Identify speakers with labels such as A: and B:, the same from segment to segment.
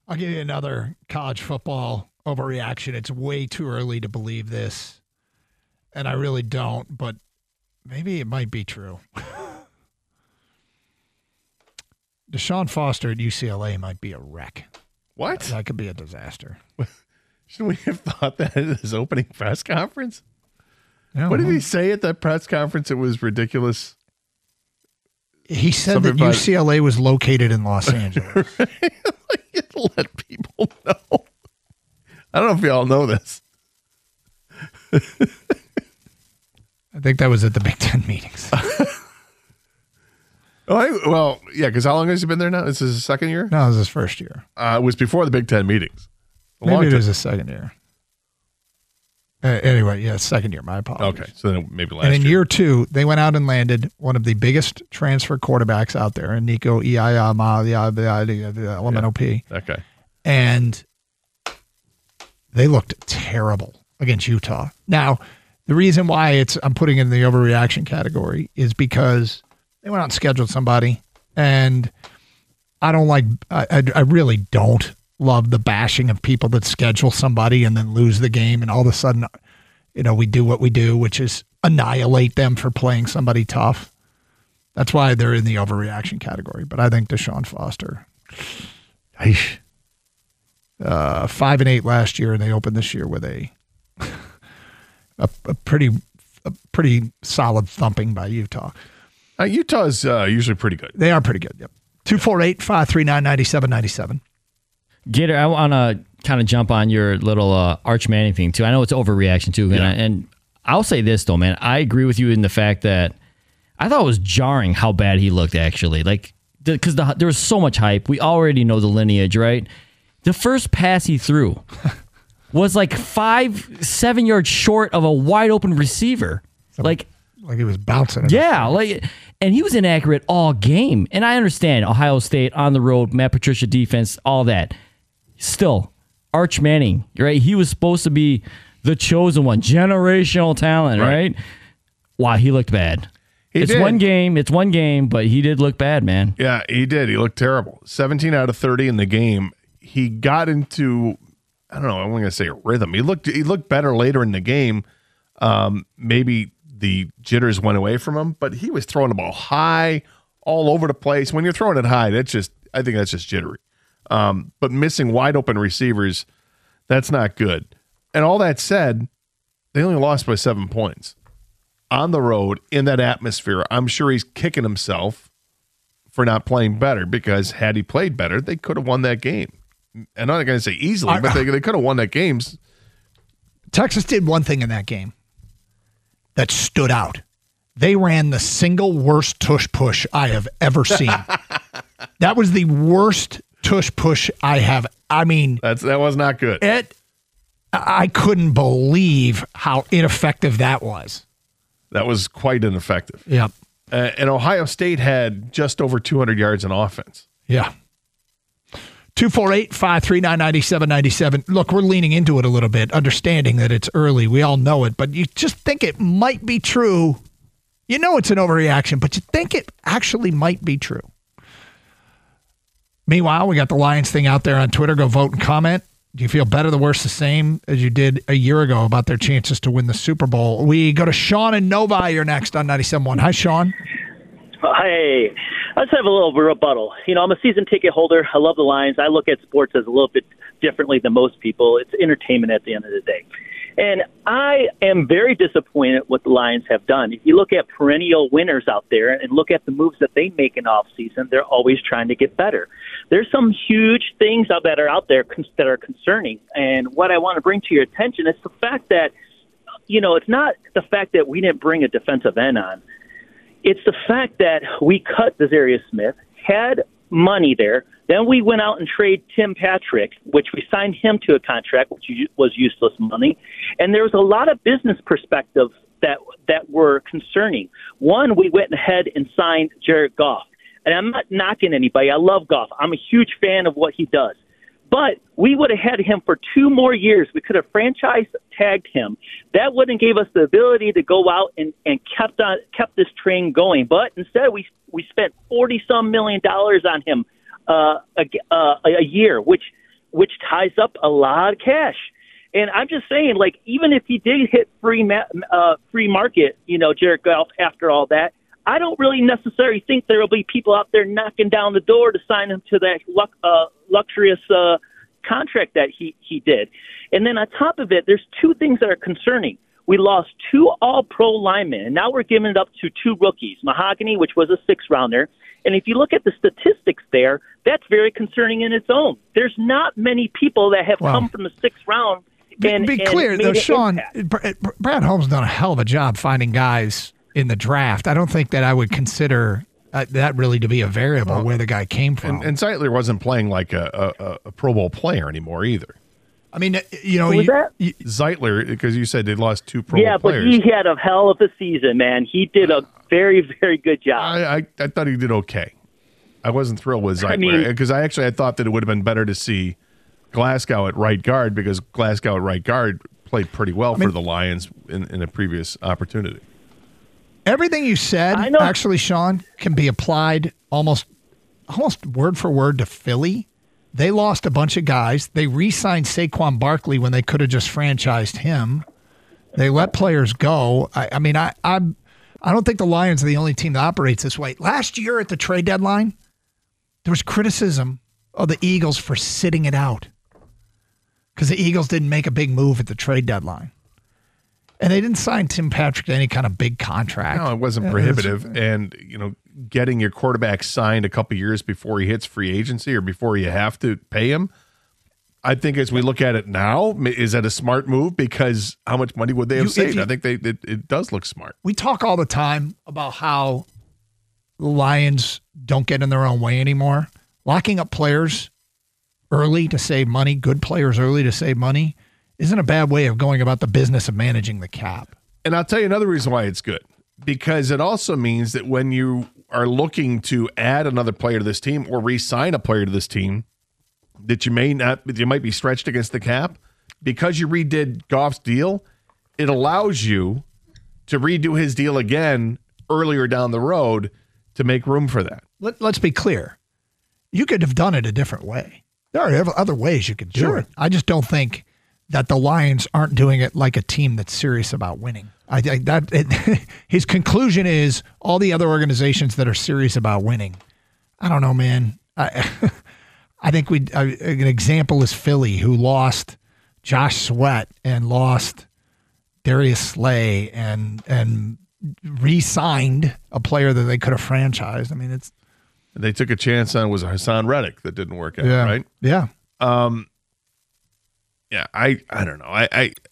A: I'll give you another college football overreaction. It's way too early to believe this, and I really don't, but maybe it might be true. Deshaun Foster at UCLA might be a wreck.
B: What?
A: That could be a disaster.
B: Shouldn't we have thought that at his opening press conference?
A: Yeah,
B: What did he say at that press conference? It was ridiculous.
A: He said
B: Something
A: that
B: about-
A: UCLA was located in Los Angeles.
B: Let people know. I don't know if y'all know this.
A: I think that was at the Big Ten meetings.
B: Well, yeah, because how long has he been there now? This is his second year?
A: No, it was his first year.
B: It was before the Big Ten meetings.
A: Maybe it was his second year. Anyway, yeah, second year. My apologies.
B: Okay, so then maybe last
A: And in
B: year.
A: year two, they went out and landed one of the biggest transfer quarterbacks out there, and Nico Iamalemenop.
B: Okay.
A: And they looked terrible against Utah. Now, the reason why I'm putting it in the overreaction category is because they went out and scheduled somebody, and I don't like. I really don't love the bashing of people that schedule somebody and then lose the game, and all of a sudden, we do what we do, which is annihilate them for playing somebody tough. That's why they're in the overreaction category. But I think Deshaun Foster, 5-8 last year, and they opened this year with a pretty solid thumping by Utah.
B: Utah is usually pretty good.
A: They are pretty good. Yep. 248-539-9797.
C: Gator, I want to kind of jump on your little Arch Manning thing, too. I know it's overreaction, too.
B: Yeah.
C: And I'll say this, though, man. I agree with you in the fact that I thought it was jarring how bad he looked, actually. Like, because there was so much hype. We already know the lineage, right? The first pass he threw was like 5-7 yards short of a wide open receiver. Like
A: he was bouncing.
C: Yeah, and he was inaccurate all game. And I understand Ohio State on the road, Matt Patricia defense, all that. Still, Arch Manning, right? He was supposed to be the chosen one, generational talent, right? Wow, he looked bad. It's one game, but he did look bad, man.
B: Yeah, he did. He looked terrible. 17 out of 30 in the game. He got into, I don't know, I'm going to say a rhythm. He looked better later in the game. Maybe the jitters went away from him, but he was throwing the ball high all over the place. When you're throwing it high, I think that's just jittery. But missing wide open receivers, that's not good. And all that said, they only lost by 7 points. On the road, in that atmosphere, I'm sure he's kicking himself for not playing better, because had he played better, they could have won that game. And I'm not going to say easily, but they could have won that game.
A: Texas did one thing in that game that stood out. They ran the single worst tush push I have ever seen. That was the worst tush push I have. I mean,
B: that was not good.
A: I couldn't believe how ineffective that was.
B: That was quite ineffective.
A: Yep.
B: And Ohio State had just over 200 yards in offense.
A: Yeah. 248-539-9797. Look, we're leaning into it a little bit, understanding that it's early. We all know it, but you just think it might be true. You know it's an overreaction, but you think it actually might be true. Meanwhile, we got the Lions thing out there on Twitter. Go vote and comment. Do you feel better, the worse, the same as you did a year ago about their chances to win the Super Bowl? We go to Sean and Novi. You're next on 97.1. Hi, Sean.
D: Hey, I just have a little rebuttal. I'm a season ticket holder. I love the Lions. I look at sports as a little bit differently than most people. It's entertainment at the end of the day. And I am very disappointed what the Lions have done. If you look at perennial winners out there and look at the moves that they make in off-season, they're always trying to get better. There's some huge things that are out there that are concerning. And what I want to bring to your attention is the fact that, it's not the fact that we didn't bring a defensive end on. It's the fact that we cut Za'Darius Smith, had money there. Then we went out and traded Tim Patrick, which we signed him to a contract, which was useless money. And there was a lot of business perspectives that were concerning. One, we went ahead and signed Jared Goff. And I'm not knocking anybody. I love Goff. I'm a huge fan of what he does. But we would have had him for 2 more years. We could have franchise tagged him. That wouldn't gave us the ability to go out and kept this train going. But instead, we spent $40-some million on him a year, which which ties up a lot of cash. And I'm just saying, like, even if he did hit free market, Jared Goff, after all that, I don't really necessarily think there will be people out there knocking down the door to sign him to that luxurious contract that he did. And then on top of it, there's two things that are concerning. We lost 2 all-pro linemen, and now we're giving it up to 2 rookies, Mahogany, which was a 6th-rounder. And if you look at the statistics there, that's very concerning in its own. There's not many people that have come from the 6th round.
A: Be clear, though, Sean, Brad Holmes done a hell of a job finding guys in the draft. I don't think that I would consider that really to be a variable where the guy came from.
B: And Zeitler wasn't playing like a Pro Bowl player anymore either.
A: I mean,
B: Zeitler, because you said they lost 2 Pro Bowl players.
D: Yeah, but he had a hell of a season, man. He did a very, very good job.
B: I thought he did okay. I wasn't thrilled with Zeitler because I thought that it would have been better to see Glasgow at right guard, because Glasgow at right guard played pretty well for the Lions in a previous opportunity.
A: Everything you said, actually, Sean, can be applied almost word for word to Philly. They lost a bunch of guys. They re-signed Saquon Barkley when they could have just franchised him. They let players go. I don't think the Lions are the only team that operates this way. Last year at the trade deadline, there was criticism of the Eagles for sitting it out because the Eagles didn't make a big move at the trade deadline. And they didn't sign Tim Patrick to any kind of big contract.
B: No, it wasn't prohibitive. And, getting your quarterback signed a couple years before he hits free agency or before you have to pay him, I think as we look at it now, is that a smart move? Because how much money would they have saved? I think it does look smart.
A: We talk all the time about how the Lions don't get in their own way anymore. Locking up players early to save money, good players early to save money, isn't a bad way of going about the business of managing the cap.
B: And I'll tell you another reason why it's good, because it also means that when you are looking to add another player to this team or re-sign a player to this team that you might be stretched against the cap, because you redid Goff's deal, it allows you to redo his deal again earlier down the road to make room for that.
A: Let's be clear. You could have done it a different way. There are other ways you could do it. I just don't think that the Lions aren't doing it like a team that's serious about winning. His conclusion is all the other organizations that are serious about winning. I don't know, man. I think an example is Philly, who lost Josh Sweat and lost Darius Slay and re-signed a player that they could have franchised. I mean,
B: they took a chance on Hassan Reddick that didn't work out, right?
A: Yeah.
B: Yeah, I don't know.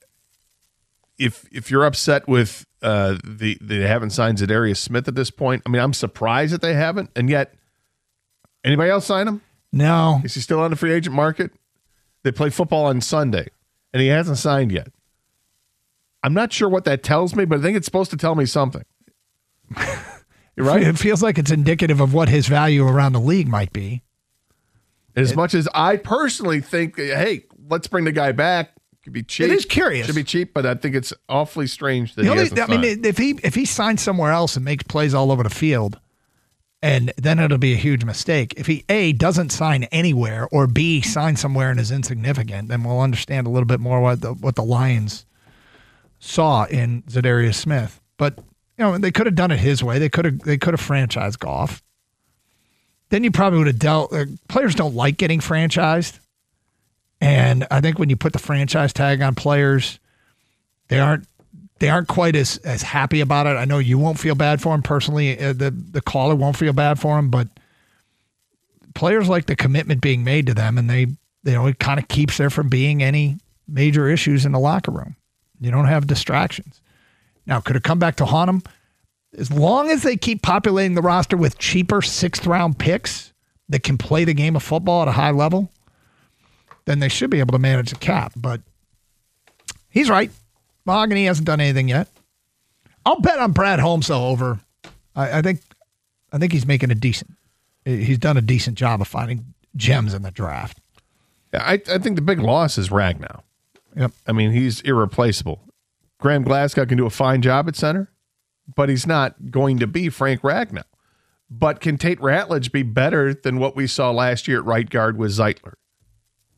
B: If you're upset with they haven't signed Zadarius Smith at this point, I mean, I'm surprised that they haven't. And yet, anybody else sign him?
A: No.
B: Is he still on the free agent market? They play football on Sunday, and he hasn't signed yet. I'm not sure what that tells me, but I think it's supposed to tell me something. You're right.
A: It feels like it's indicative of what his value around the league might be.
B: As much as I personally think, hey, let's bring the guy back. Could be cheap.
A: It is curious.
B: Should be cheap, but I think it's awfully strange that he hasn't signed.
A: I mean, if he signs somewhere else and makes plays all over the field, and then it'll be a huge mistake. If he A, doesn't sign anywhere, or B, signs somewhere and is insignificant, then we'll understand a little bit more what the Lions saw in Zadarius Smith. But they could have done it his way. They could have franchised Goff. Then you probably would have dealt. Players don't like getting franchised. And I think when you put the franchise tag on players, they aren't quite as happy about it. I know you won't feel bad for him personally. The caller won't feel bad for him, but players like the commitment being made to them, and it kind of keeps there from being any major issues in the locker room. You don't have distractions. Now, could it come back to haunt them? As long as they keep populating the roster with cheaper 6th-round picks that can play the game of football at a high level, then they should be able to manage the cap. But he's right. Mahogany hasn't done anything yet. I'll bet on Brad Holmes, though, over. I think he's making he's done a decent job of finding gems in the draft.
B: Yeah, I think the big loss is Ragnow.
A: Yep.
B: I mean, he's irreplaceable. Graham Glasgow can do a fine job at center, but he's not going to be Frank Ragnow. But can Tate Ratledge be better than what we saw last year at right guard with Zeitler?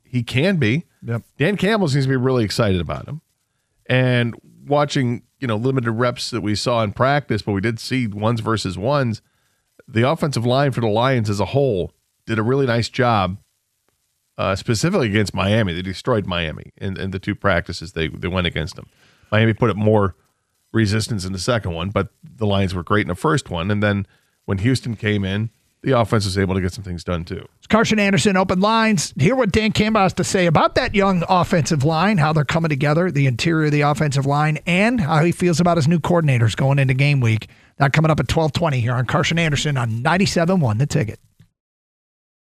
B: he can be.
A: Yep.
B: Dan Campbell seems to be really excited about him. And watching, limited reps that we saw in practice, but we did see ones versus ones. The offensive line for the Lions as a whole did a really nice job, specifically against Miami. They destroyed Miami in the two practices they went against them. Miami put up more resistance in the second one, but the Lions were great in the first one. And then when Houston came in, the offense was able to get some things done too.
A: It's Carson Anderson, Open Lines. Hear what Dan Campbell has to say about that young offensive line, how they're coming together, the interior of the offensive line, and how he feels about his new coordinators going into game week. That coming up at 12:20 here on Carson Anderson on 97.1 The Ticket.